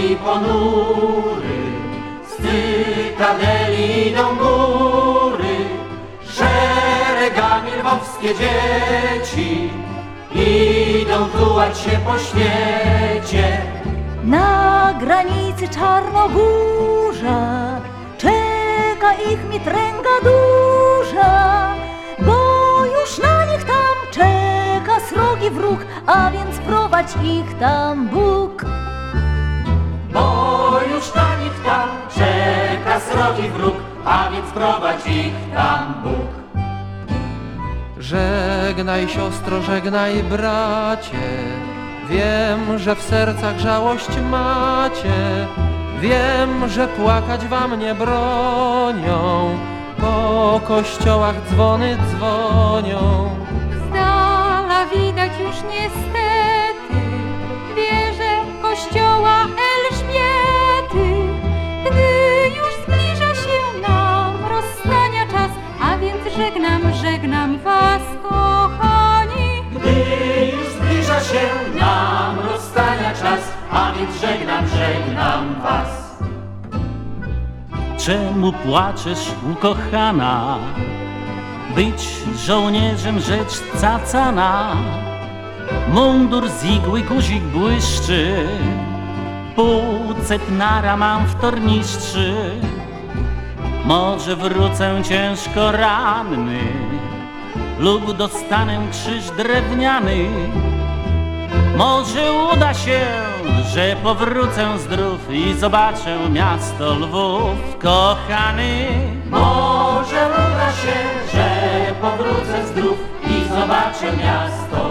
i ponury, z cytadeli idą góry, szeregami lwowskie dzieci idą tułać się po świecie. Na granicy Czarnogórza czeka ich mitręga duża, bo już na nich tam czeka srogi wróg, a więc prowadź ich tam Bóg. Bo już na nich tam czeka srogi wróg, a więc prowadź ich tam Bóg. Żegnaj siostro, żegnaj bracie, wiem, że w sercach żałość macie, wiem, że płakać wam nie bronią, po kościołach dzwony dzwonią. Z dala widać już niestety wieże kościoła Elżbiety. Gdy już zbliża się nam rozstania czas, a więc żegnam was, kochani. Gdy już zbliża się nam rozstania czas, a więc żegnam was. Czemu płaczesz, ukochana? Być żołnierzem rzecz cacana. Mundur z igły guzik błyszczy, półcetnara mam w torniszczy. Może wrócę ciężko ranny lub dostanę krzyż drewniany. Może uda się, że powrócę zdrów i zobaczę miasto Lwów, kochany. Może uda się, że powrócę zdrów i zobaczę miasto